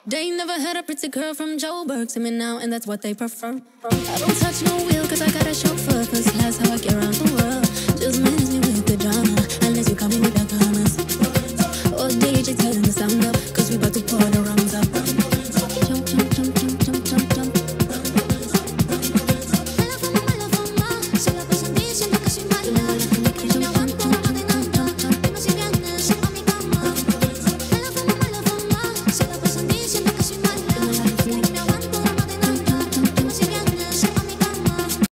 They never had a pretty girl from Joburg to me now, and that's what they prefer. I don't touch no wheel, cause I got a chauffeur, cause that's how I get around the world. Just minutes